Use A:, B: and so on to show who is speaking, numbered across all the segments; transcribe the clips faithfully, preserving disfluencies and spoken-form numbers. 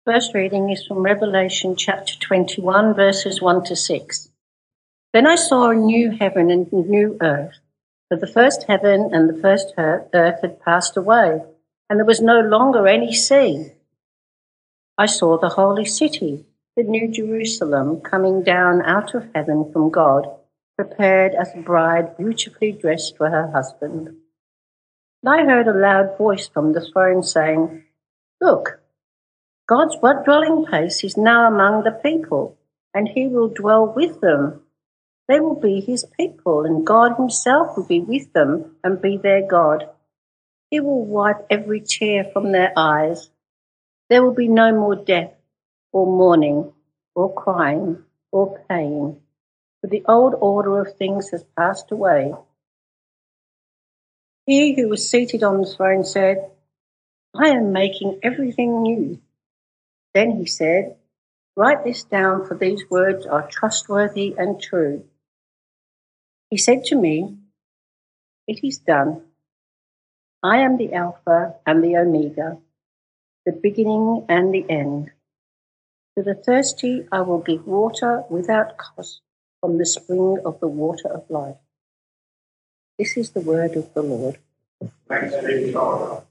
A: First reading is from Revelation chapter twenty-one, verses one to six. Then I saw a new heaven and a new earth, for the first heaven and the first earth had passed away, and there was no longer any sea. I saw the holy city, the new Jerusalem, coming down out of heaven from God, prepared as a bride beautifully dressed for her husband. And I heard a loud voice from the throne saying, "Look, God's dwelling place is now among the people, and he will dwell with them. They will be his people, and God himself will be with them and be their God. He will wipe every tear from their eyes. There will be no more death, or mourning, or crying, or pain, for the old order of things has passed away." He who was seated on the throne said, "I am making everything new." Then he said, "Write this down, for these words are trustworthy and true." He said to me, "It is done. I am the Alpha and the Omega, the beginning and the end. To the thirsty I will give water without cost from the spring of the water of life." This is the word of the Lord.
B: Thanks be to God.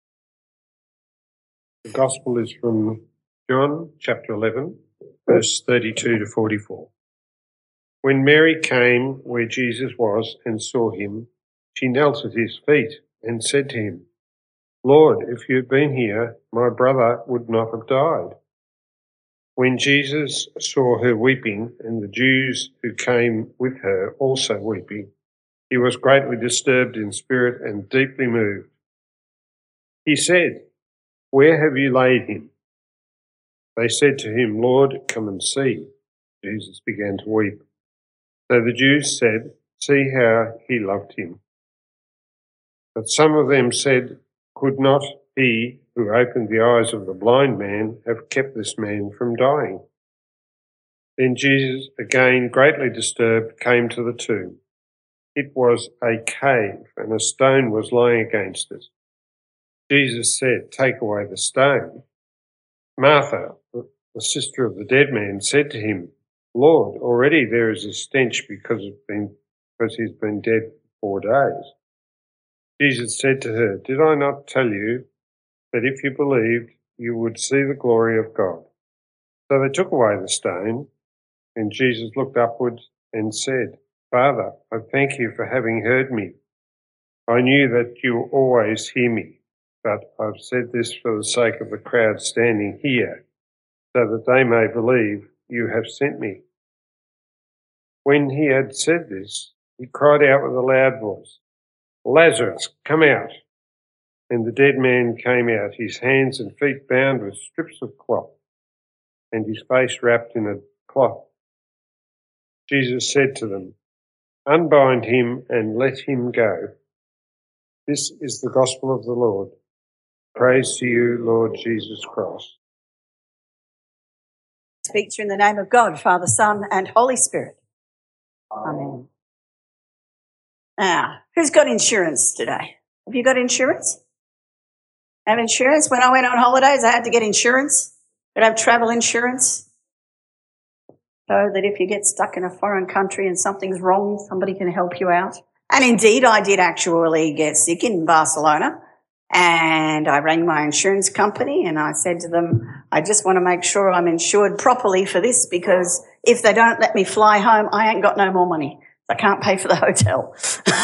B: The Gospel is from John chapter eleven, verse thirty-two to forty-four. When Mary came where Jesus was and saw him, she knelt at his feet and said to him, "Lord, if you had been here, my brother would not have died." When Jesus saw her weeping, and the Jews who came with her also weeping, he was greatly disturbed in spirit and deeply moved. He said, "Where have you laid him?" They said to him, "Lord, come and see." Jesus began to weep. So the Jews said, "See how he loved him." But some of them said, "Could not he who opened the eyes of the blind man have kept this man from dying?" Then Jesus, again greatly disturbed, came to the tomb. It was a cave, and a stone was lying against it. Jesus said, "Take away the stone." Martha, the sister of the dead man, said to him, "Lord, already there is a stench because, it's been, because he's been dead four days." Jesus said to her, "Did I not tell you that if you believed, you would see the glory of God?" So they took away the stone, and Jesus looked upwards and said, "Father, I thank you for having heard me. I knew that you always hear me, but I've said this for the sake of the crowd standing here, so that they may believe you have sent me." When he had said this, he cried out with a loud voice, "Lazarus, come out." And the dead man came out, his hands and feet bound with strips of cloth, and his face wrapped in a cloth. Jesus said to them, "Unbind him and let him go." This is the gospel of the Lord. Praise to you, Lord Jesus Christ.
C: Speak to you in the name of God, Father, Son, and Holy Spirit. Amen. Now, who's got insurance today? Have you got insurance? Have insurance? When I went on holidays, I had to get insurance. I'd have travel insurance, so that if you get stuck in a foreign country and something's wrong, somebody can help you out. And indeed, I did actually get sick in Barcelona, and I rang my insurance company and I said to them, "I just want to make sure I'm insured properly for this, because if they don't let me fly home, I ain't got no more money. I can't pay for the hotel."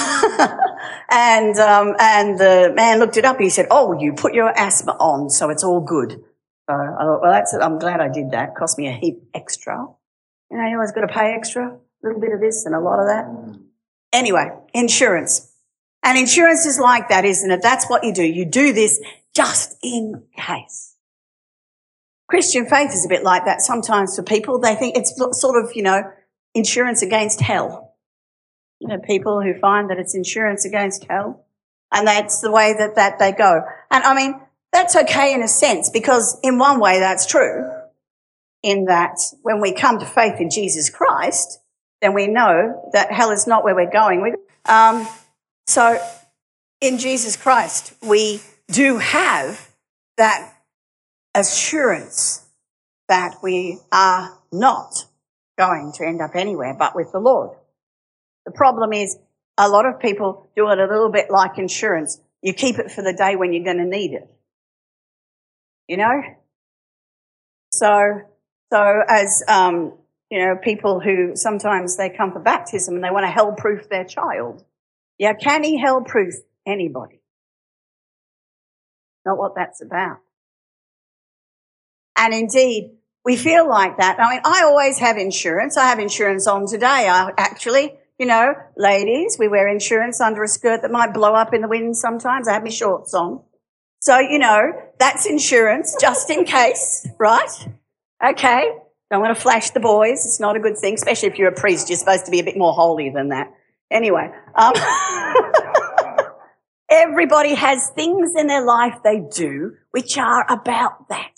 C: and um, and the man looked it up. He said, "Oh, you put your asthma on, so it's all good." So I thought, well, that's it. I'm glad I did that. It cost me a heap extra. You know, you always got to pay extra, a little bit of this and a lot of that. Anyway, insurance. And insurance is like that, isn't it? That's what you do. You do this just in case. Christian faith is a bit like that sometimes for people. They think it's sort of, you know, insurance against hell. You know, people who find that it's insurance against hell, and that's the way that, that they go. And I mean, that's okay in a sense, because in one way that's true, in that when we come to faith in Jesus Christ, then we know that hell is not where we're going. We, um, so in Jesus Christ, we do have that assurance that we are not going to end up anywhere but with the Lord. The problem is a lot of people do it a little bit like insurance. You keep it for the day when you're going to need it. You know? So, so as, um, you know, people who sometimes they come for baptism and they want to hell-proof their child. Yeah, can he hell-proof anybody? Not what that's about. And indeed, we feel like that. I mean, I always have insurance. I have insurance on today. I actually, you know, ladies, we wear insurance under a skirt that might blow up in the wind sometimes. I have my shorts on. So, you know, that's insurance just in case, right? Okay. Don't want to flash the boys. It's not a good thing, especially if you're a priest. You're supposed to be a bit more holy than that. Anyway, um, everybody has things in their life they do which are about that.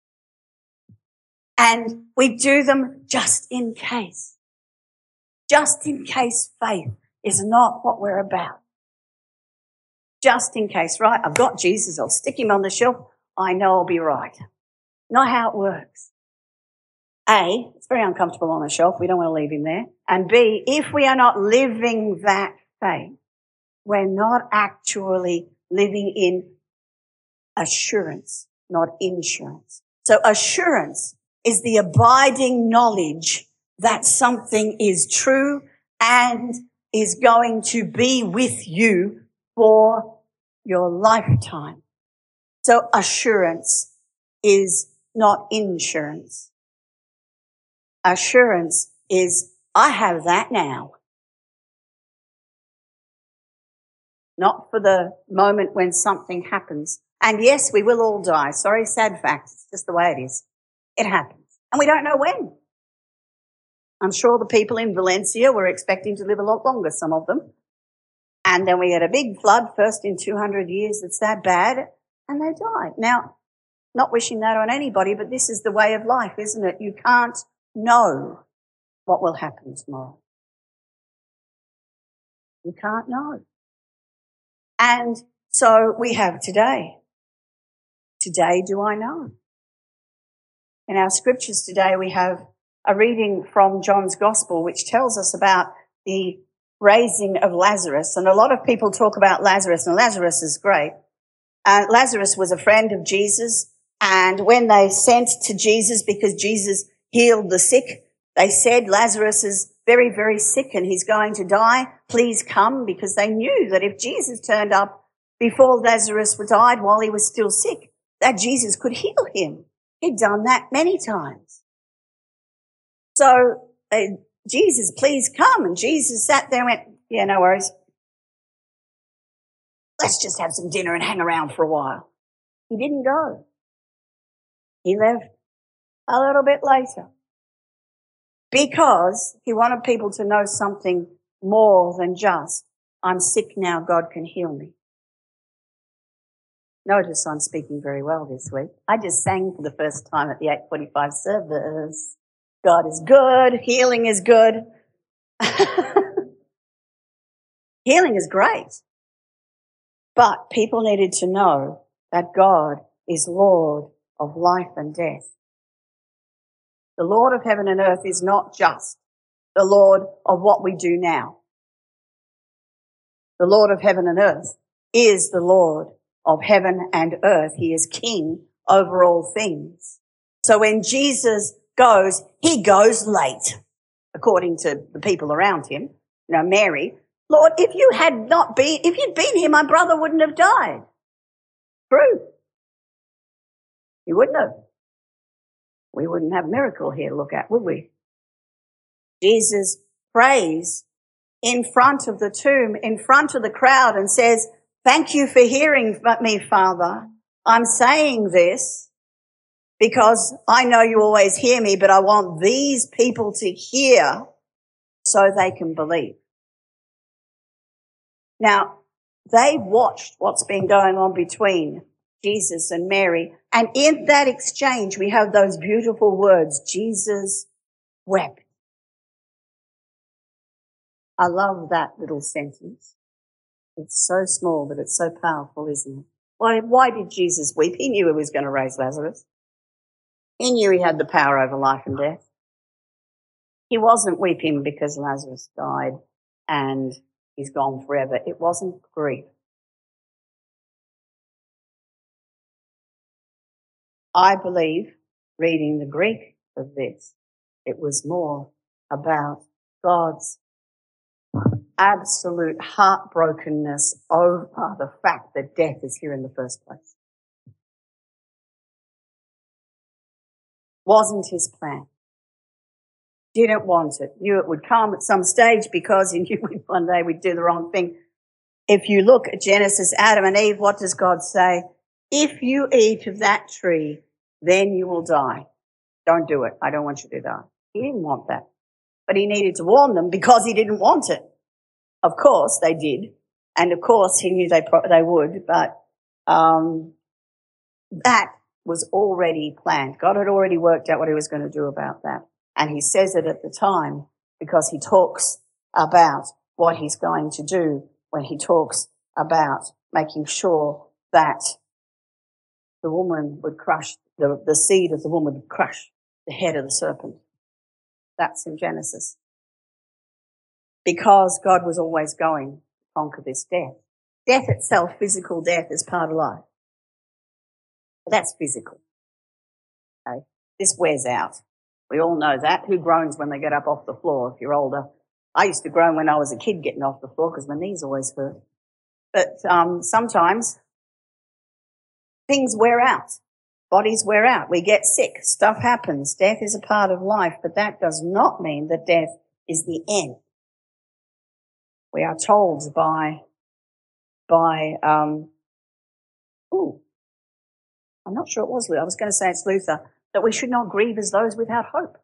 C: And we do them just in case. Just in case faith is not what we're about. Just in case, right? I've got Jesus. I'll stick him on the shelf. I know I'll be right. Not how it works. A, it's very uncomfortable on the shelf. We don't want to leave him there. And B, if we are not living that faith, we're not actually living in assurance, not insurance. So assurance is the abiding knowledge that something is true and is going to be with you for your lifetime. So assurance is not insurance. Assurance is, I have that now. Not for the moment when something happens. And yes, we will all die. Sorry, sad fact. It's just the way it is. It happens. And we don't know when. I'm sure the people in Valencia were expecting to live a lot longer, some of them. And then we had a big flood, first in two hundred years that's that bad, and they died. Now, not wishing that on anybody, but this is the way of life, isn't it? You can't know what will happen tomorrow. You can't know. And so we have today. Today do I know? In our scriptures today we have a reading from John's Gospel which tells us about the raising of Lazarus. And a lot of people talk about Lazarus, and Lazarus is great. Uh, Lazarus was a friend of Jesus, and when they sent to Jesus because Jesus healed the sick, they said, Lazarus is very, very sick and he's going to die. Please come, because they knew that if Jesus turned up before Lazarus died while he was still sick, that Jesus could heal him. He'd done that many times. So, uh, Jesus, please come. And Jesus sat there and went, yeah, no worries. Let's just have some dinner and hang around for a while. He didn't go. He left a little bit later because he wanted people to know something more than just, I'm sick now, God can heal me. Notice I'm speaking very well this week. I just sang for the first time at the eight forty-five service. God is good. Healing is good. Healing is great. But people needed to know that God is Lord of life and death. The Lord of heaven and earth is not just the Lord of what we do now. The Lord of heaven and earth is the Lord of heaven and earth. He is king over all things. So when Jesus goes, he goes late, according to the people around him. You know, Mary, Lord, if you had not been, if you'd been here, my brother wouldn't have died. True. He wouldn't have. We wouldn't have a miracle here to look at, would we? Jesus prays in front of the tomb, in front of the crowd, and says, thank you for hearing me, Father. I'm saying this because I know you always hear me, but I want these people to hear so they can believe. Now, they watched what's been going on between Jesus and Mary, and in that exchange, we have those beautiful words, Jesus wept. I love that little sentence. It's so small, but it's so powerful, isn't it? Why, why did Jesus weep? He knew he was going to raise Lazarus. He knew he had the power over life and death. He wasn't weeping because Lazarus died and he's gone forever. It wasn't grief. I believe, reading the Greek of this, it was more about God's absolute heartbrokenness over the fact that death is here in the first place. Wasn't his plan. Didn't want it. Knew it would come at some stage because he knew one day we'd do the wrong thing. If you look at Genesis, Adam and Eve, what does God say? If you eat of that tree, then you will die. Don't do it. I don't want you to die. He didn't want that. But he needed to warn them because he didn't want it. Of course they did. And of course he knew they pro- they would, but um, that was already planned. God had already worked out what he was going to do about that. And he says it at the time because he talks about what he's going to do when he talks about making sure that the woman would crush, the, the seed of the woman would crush the head of the serpent. That's in Genesis. Because God was always going to conquer this death. Death itself, physical death, is part of life. But that's physical. Okay? This wears out. We all know that. Who groans when they get up off the floor if you're older? I used to groan when I was a kid getting off the floor because my knees always hurt. But um, sometimes things wear out. Bodies wear out. We get sick. Stuff happens. Death is a part of life, but that does not mean that death is the end. We are told by, by, um, ooh, I'm not sure it was Luther. I was going to say it's Luther, that we should not grieve as those without hope.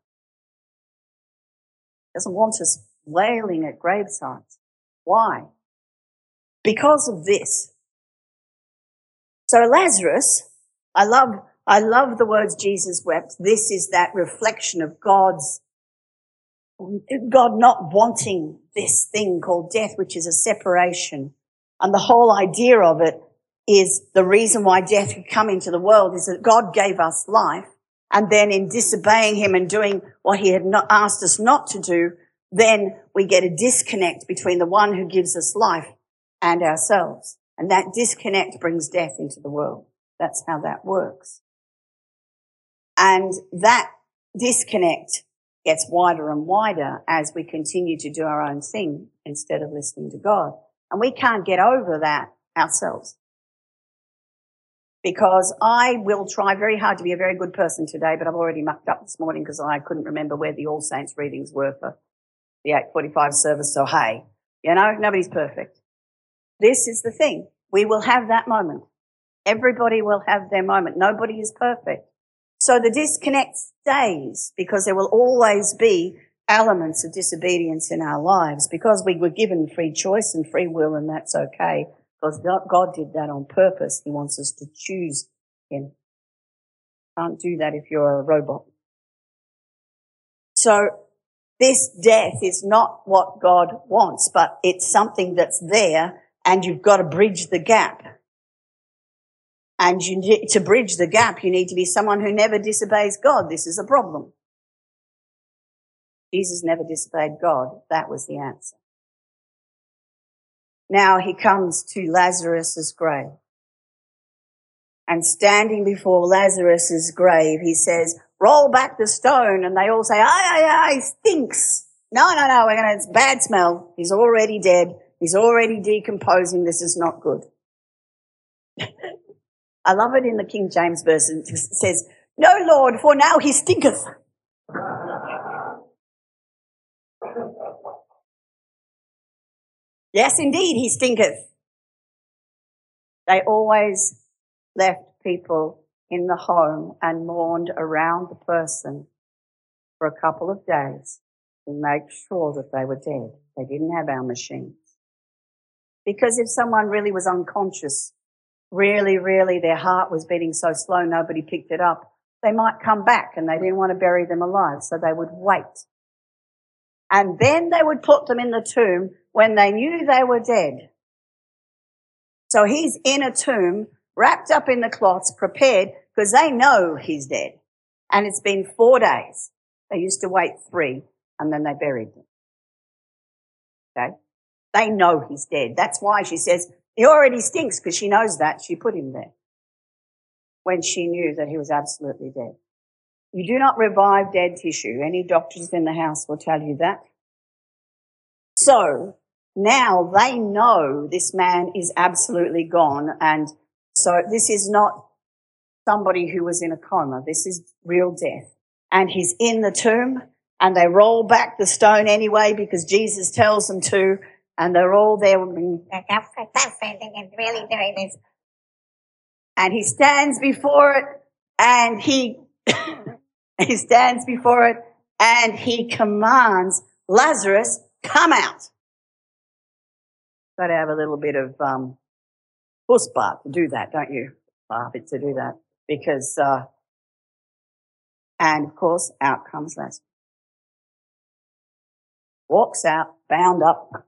C: He doesn't want us wailing at gravesides. Why? Because of this. So Lazarus, I love, I love the words Jesus wept. This is that reflection of God's, God not wanting this thing called death, which is a separation. And the whole idea of it is the reason why death could come into the world is that God gave us life. And then in disobeying him and doing what he had not asked us not to do, then we get a disconnect between the one who gives us life and ourselves. And that disconnect brings death into the world. That's how that works. And that disconnect gets wider and wider as we continue to do our own thing instead of listening to God. And we can't get over that ourselves. Because I will try very hard to be a very good person today, but I've already mucked up this morning because I couldn't remember where the All Saints readings were for the eight forty-five service. So, hey, you know, nobody's perfect. This is the thing. We will have that moment. Everybody will have their moment. Nobody is perfect. So the disconnect stays because there will always be elements of disobedience in our lives because we were given free choice and free will, and that's okay. Because God did that on purpose. He wants us to choose him. Can't do that if you're a robot. So this death is not what God wants, but it's something that's there and you've got to bridge the gap. And you need, to bridge the gap, you need to be someone who never disobeys God. This is a problem. Jesus never disobeyed God. That was the answer. Now he comes to Lazarus's grave. And standing before Lazarus's grave, he says, roll back the stone. And they all say, aye, aye, aye, stinks. No, no, no, we're gonna, it's bad smell. He's already dead. He's already decomposing. This is not good. I love it in the King James version. It says, no, Lord, for now he stinketh. Yes, indeed, he stinketh. They always left people in the home and mourned around the person for a couple of days to make sure that they were dead. They didn't have our machines. Because if someone really was unconscious, really, really their heart was beating so slow nobody picked it up, they might come back and they didn't want to bury them alive, so they would wait. And then they would put them in the tomb when they knew they were dead. So he's in a tomb, wrapped up in the cloths, prepared, because they know he's dead. And it's been four days. They used to wait three, and then they buried him. Okay? They know he's dead. That's why she says, he already stinks, because she knows that. She put him there when she knew that he was absolutely dead. You do not revive dead tissue. Any doctors in the house will tell you that. So now they know this man is absolutely gone, and so this is not somebody who was in a coma. This is real death. And he's in the tomb, and they roll back the stone anyway because Jesus tells them to, and they're all there. Really doing this. And he stands before it, and he he stands before it, and he commands Lazarus, come out. Got to have a little bit of um, chutzpah to do that, don't you? Uh, to do that, because uh, and of course, out comes Lazarus. Walks out, bound up.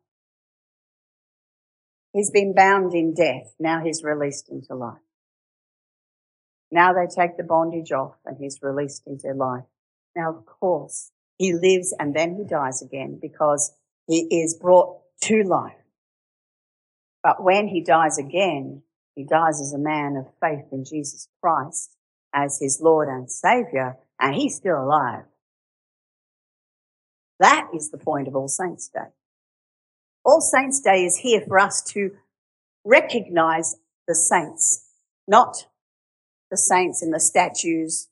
C: He's been bound in death. Now he's released into life. Now they take the bondage off and he's released into life. Now, of course, he lives and then he dies again because he is brought to life. But when he dies again, he dies as a man of faith in Jesus Christ as his Lord and Saviour, and he's still alive. That is the point of All Saints' Day. All Saints' Day is here for us to recognise the saints, not the saints in the statues.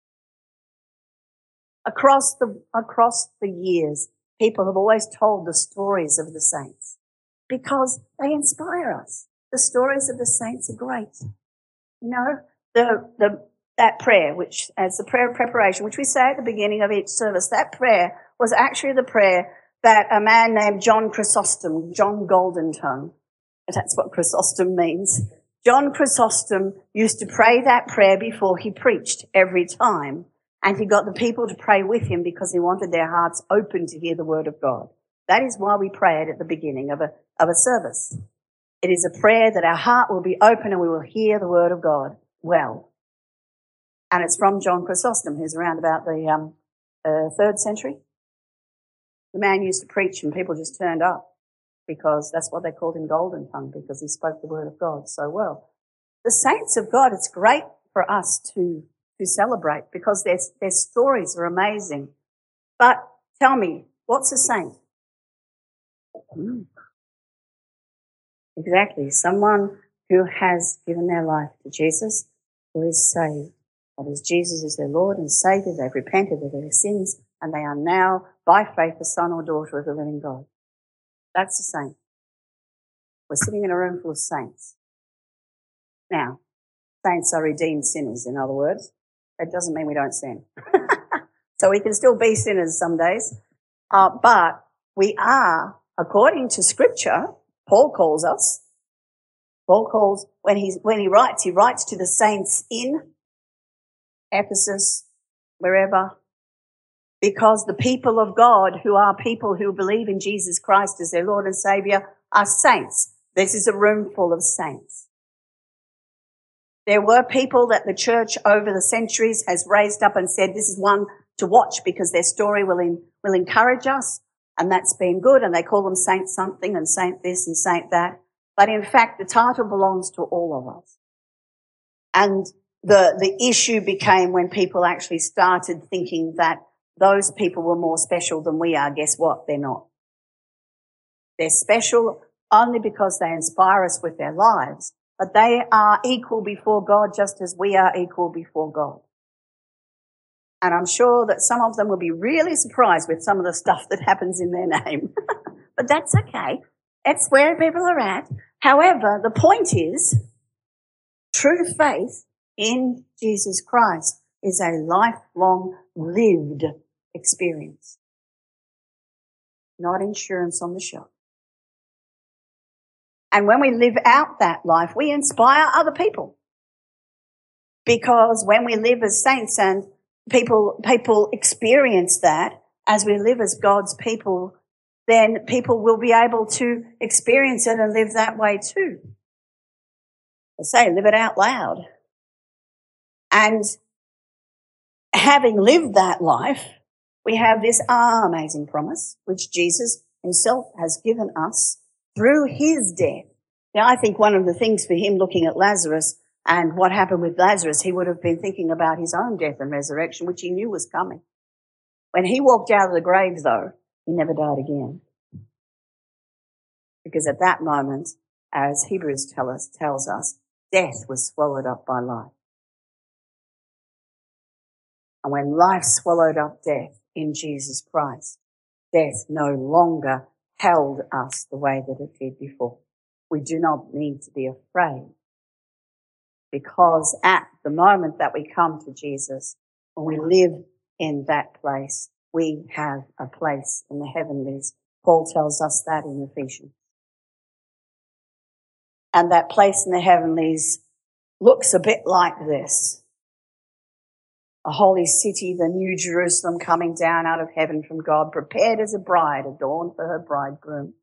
C: Across the, across the years, people have always told the stories of the saints because they inspire us. The stories of the saints are great. You know, the, the, that prayer, which as the prayer of preparation, which we say at the beginning of each service, that prayer was actually the prayer that a man named John Chrysostom, John Goldentongue, that's what Chrysostom means. John Chrysostom used to pray that prayer before he preached every time, and he got the people to pray with him because he wanted their hearts open to hear the word of God. That is why we pray it at the beginning of a, of a service. It is a prayer that our heart will be open and we will hear the word of God well. And it's from John Chrysostom, who's around about the um, uh, third century. The man used to preach and people just turned up because that's what they called him, Goldentongue, because he spoke the word of God so well. The saints of God, it's great for us to, to celebrate because their, their stories are amazing. But tell me, what's a saint? Mm. Exactly. Someone who has given their life to Jesus, who is saved. That is, Jesus is their Lord and Saviour. They've repented of their sins and they are now, by faith, a son or daughter of the living God. That's a saint. We're sitting in a room full of saints. Now, saints are redeemed sinners, in other words. That doesn't mean we don't sin. So we can still be sinners some days. Uh, but we are, according to Scripture, Paul calls us. Paul calls, when, he's, when he writes, he writes to the saints in Ephesus, wherever, because the people of God, who are people who believe in Jesus Christ as their Lord and Saviour, are saints. This is a room full of saints. There were people that the church over the centuries has raised up and said, this is one to watch because their story will, in, will encourage us, and that's been good, and they call them saint something and saint this and saint that. But in fact, the title belongs to all of us. And the, the issue became when people actually started thinking that those people were more special than we are. Guess what? They're not. They're special only because they inspire us with their lives, but they are equal before God just as we are equal before God. And I'm sure that some of them will be really surprised with some of the stuff that happens in their name. But that's okay. It's where people are at. However, the point is, true faith in Jesus Christ is a lifelong lived experience, not insurance on the shelf. And when we live out that life, we inspire other people. Because when we live as saints and people, people experience that as we live as God's people, then people will be able to experience it and live that way too. I say, live it out loud. And having lived that life, we have this amazing promise, which Jesus himself has given us through his death. Now, I think one of the things for him looking at Lazarus and what happened with Lazarus, he would have been thinking about his own death and resurrection, which he knew was coming. When he walked out of the grave, though, he never died again. Because at that moment, as Hebrews tell us, tells us, death was swallowed up by life. And when life swallowed up death in Jesus Christ, death no longer held us the way that it did before. We do not need to be afraid, because at the moment that we come to Jesus, when we live in that place, we have a place in the heavenlies. Paul tells us that in Ephesians. And that place in the heavenlies looks a bit like this. A holy city, the new Jerusalem coming down out of heaven from God, prepared as a bride, adorned for her bridegroom.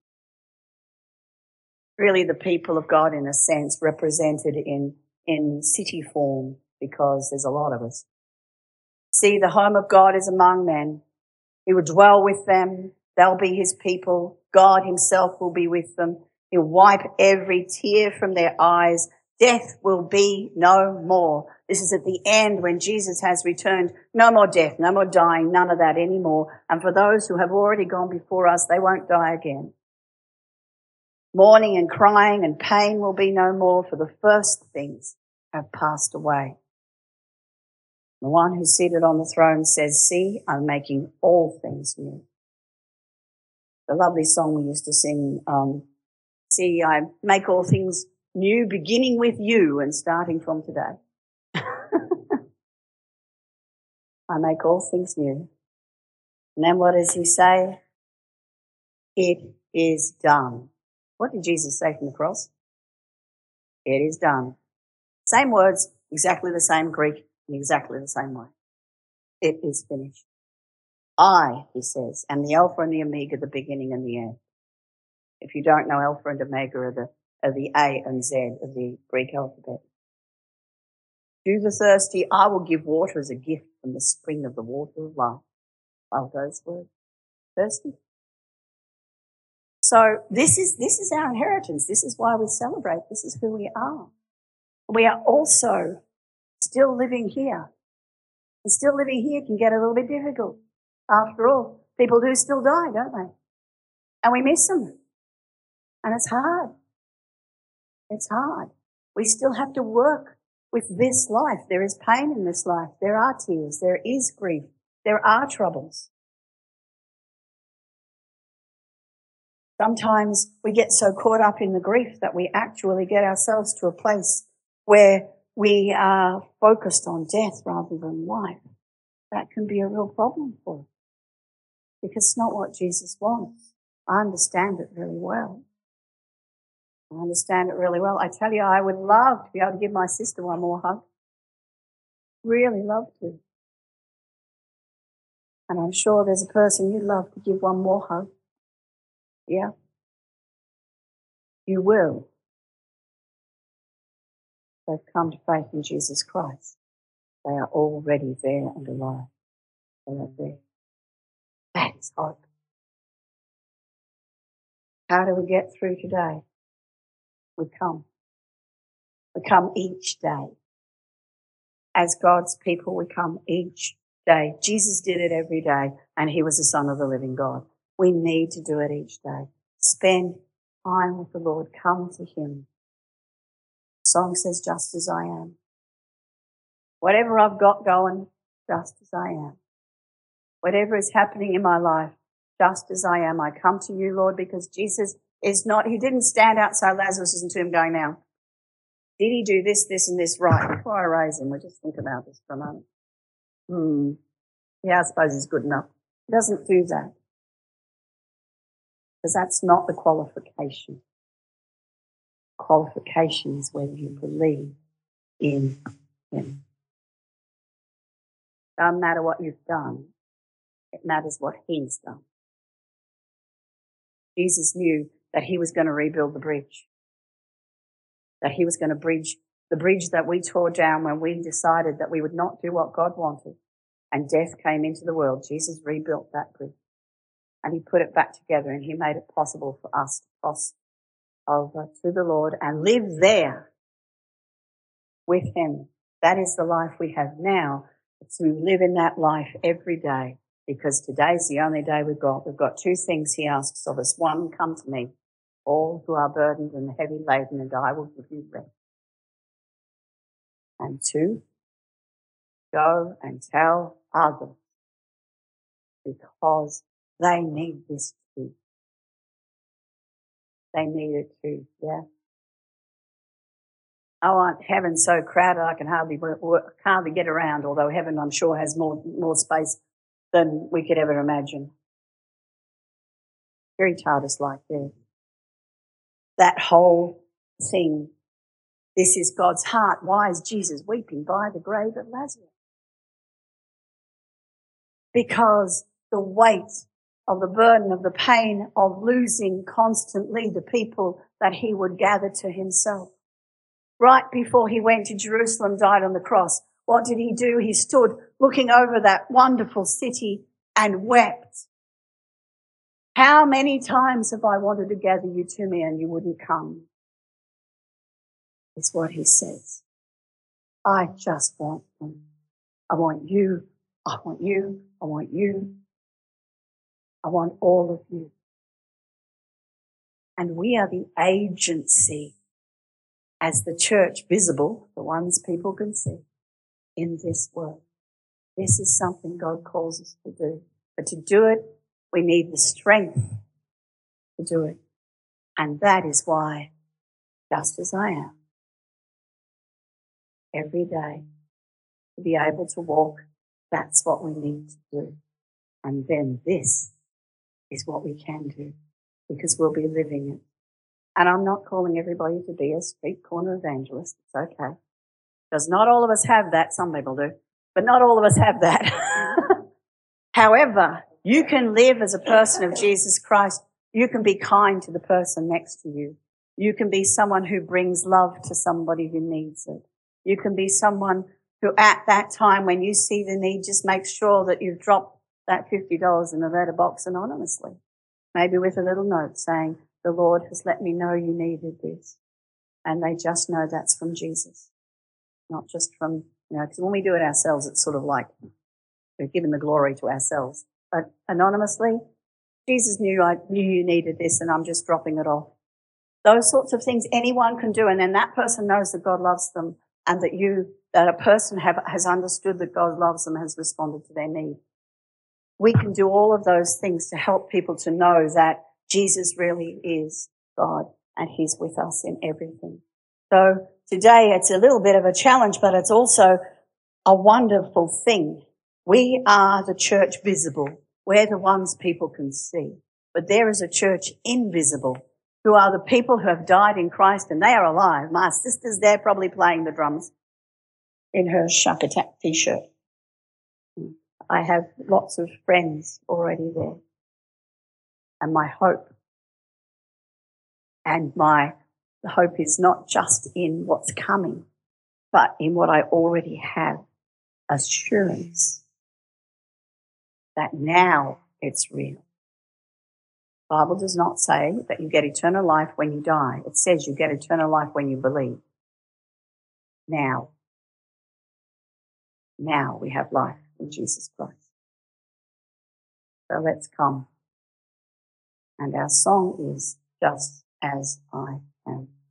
C: Really the people of God, in a sense, represented in, in city form, because there's a lot of us. See, the home of God is among men. He will dwell with them. They'll be his people. God himself will be with them. He'll wipe every tear from their eyes. Death will be no more. This is at the end when Jesus has returned. No more death, no more dying, none of that anymore. And for those who have already gone before us, they won't die again. Mourning and crying and pain will be no more, for the first things have passed away. The one who's seated on the throne says, see, I'm making all things new. The lovely song we used to sing, um, see, I make all things new, beginning with you and starting from today. I make all things new. And then what does he say? It is done. What did Jesus say from the cross? It is done. Same words, exactly the same Greek, in exactly the same way. It is finished. I, he says, am the Alpha and the Omega, the beginning and the end. If you don't know, Alpha and Omega are the, are the A and Z of the Greek alphabet. To the thirsty, I will give water as a gift from the spring of the water of life. Love those words. Thirsty. So this is, this is our inheritance. This is why we celebrate. This is who we are. We are also still living here. And still living here can get a little bit difficult. After all, people do still die, don't they? And we miss them. And it's hard. It's hard. We still have to work with this life. There is pain in this life. There are tears. There is grief. There are troubles. Sometimes we get so caught up in the grief that we actually get ourselves to a place where we are focused on death rather than life. That can be a real problem for us, because it's not what Jesus wants. I understand it really well. I understand it really well. I tell you, I would love to be able to give my sister one more hug. Really love to. And I'm sure there's a person you'd love to give one more hug. Yeah? You will. They've come to faith in Jesus Christ. They are already there and alive. They are there. That is hope. How do we get through today? We come. We come each day. As God's people, we come each day. Jesus did it every day, and he was the Son of the living God. We need to do it each day. Spend time with the Lord. Come to him. The song says, just as I am. Whatever I've got going, just as I am. Whatever is happening in my life, just as I am, I come to you, Lord, because Jesus is not, he didn't stand outside Lazarus' tomb going, now, did he do this, this, and this right before I raise him? We'll just think about this for a moment. Hmm. Yeah, I suppose he's good enough. He doesn't do that. Because that's not the qualification. Qualification is whether you believe in him. Doesn't matter what you've done. It matters what he's done. Jesus knew that he was going to rebuild the bridge. That he was going to bridge the bridge that we tore down when we decided that we would not do what God wanted. and death came into the world, Jesus rebuilt that bridge and he put it back together and he made it possible for us to cross over to the Lord and live there with him. That is the life we have now. To live in that life every day, because today's the only day we've got. We've got two things he asks of us. One, come to me, all who are burdened and heavy laden, and I will give you rest. And two, go and tell others, because they need this too. They need it too, yeah? I want heaven so crowded I can hardly work, hardly get around, although heaven, I'm sure, has more, more space than we could ever imagine. Very TARDIS-like there. That whole thing, this is God's heart. Why is Jesus weeping by the grave of Lazarus? Because the weight of the burden of the pain of losing constantly the people that he would gather to himself. Right before he went to Jerusalem, died on the cross, what did he do? He stood looking over that wonderful city and wept. How many times have I wanted to gather you to me and you wouldn't come? It's what he says. I just want them. I want you. I want you. I want you. I want all of you. And we are the agency as the church visible, the ones people can see in this world. This is something God calls us to do. But to do it, we need the strength to do it. And that is why, just as I am, every day, to be able to walk, that's what we need to do. And then this is what we can do, because we'll be living it. And I'm not calling everybody to be a street corner evangelist. It's okay. Because not all of us have that. Some people do. But not all of us have that. However, you can live as a person of Jesus Christ. You can be kind to the person next to you. You can be someone who brings love to somebody who needs it. You can be someone who at that time when you see the need, just make sure that you've dropped that fifty dollars in the letterbox anonymously. Maybe with a little note saying, the Lord has let me know you needed this. And they just know that's from Jesus. Not just from, you know, because when we do it ourselves, it's sort of like we're giving the glory to ourselves. But anonymously, Jesus knew I knew you needed this and I'm just dropping it off. Those sorts of things anyone can do. And then that person knows that God loves them and that you, that a person have, has understood that God loves them, has responded to their need. We can do all of those things to help people to know that Jesus really is God and he's with us in everything. So today it's a little bit of a challenge, but it's also a wonderful thing. We are the church visible. We're the ones people can see. But there is a church invisible, who are the people who have died in Christ and they are alive. My sister's there probably playing the drums in her Shuck Attack t-shirt. I have lots of friends already there. And my hope, and my hope is not just in what's coming, but in what I already have, assurance that now it's real. The Bible does not say that you get eternal life when you die. It says you get eternal life when you believe. Now. Now we have life in Jesus Christ. So let's come. And our song is Just As I Am.